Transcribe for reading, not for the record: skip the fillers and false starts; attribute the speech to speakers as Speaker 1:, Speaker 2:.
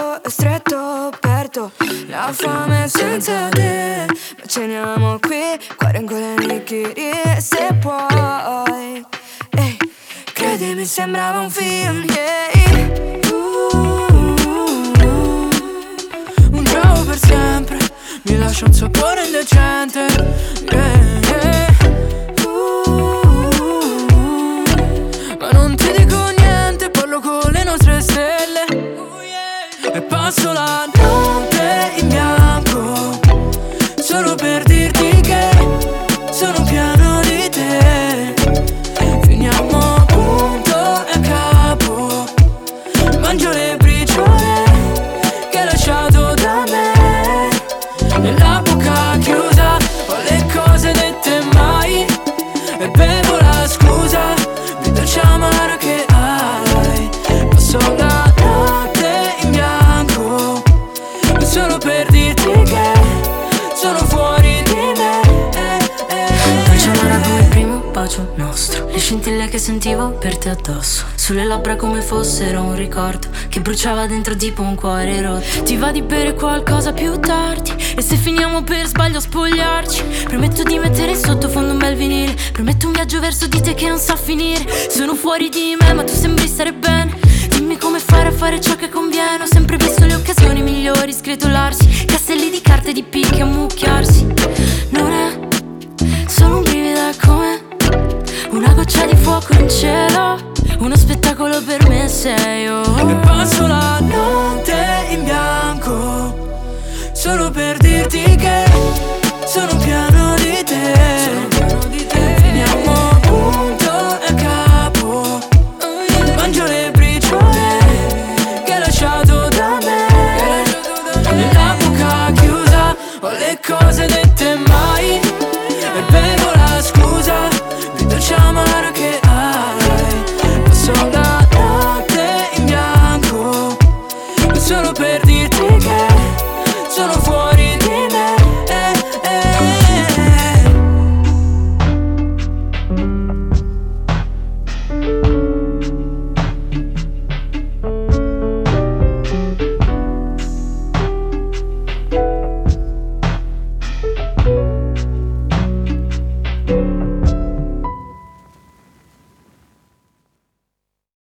Speaker 1: stretto, stretto, aperto. La fame senza te, ma ceniamo qui, cuore in gola nigiri, se puoi. Ehi, credimi sembrava un film, yeah. Un gioco per sempre, mi lascia un sapore indecente, yeah. Ma non ti dico niente, parlo con le nostre stelle, e passo la notte in bianco, solo per dirti che sono pieno di te. Finiamo punto e a capo, mangio le briciole che hai lasciato da me, e la bocca chiusa, ho le cose dette mai, e bevo la scusa più dolce amara che hai. Passo la notte in bianco, solo per dirti che sono fuori di me.
Speaker 2: Dolce amara come il primo bacio nostro, le scintille che sentivo per te addosso, sulle labbra come fossero un ricordo che bruciava dentro tipo un cuore rotto. Ti va di bere qualcosa più tardi, e se finiamo per sbaglio a spogliarci, prometto di mettere in sottofondo un bel vinile, prometto un viaggio verso di te che non sa finire. Sono fuori di me ma tu sembri stare bene, dimmi come fare a fare ciò che conviene. Ho sempre visto le occasioni migliori sgretolarsi, castelli di carte di picche ammucchiarsi. Non è solo un brivido, è come una goccia di fuoco in cielo, uno spettacolo per me sei io.
Speaker 1: E passo la notte in bianco, solo per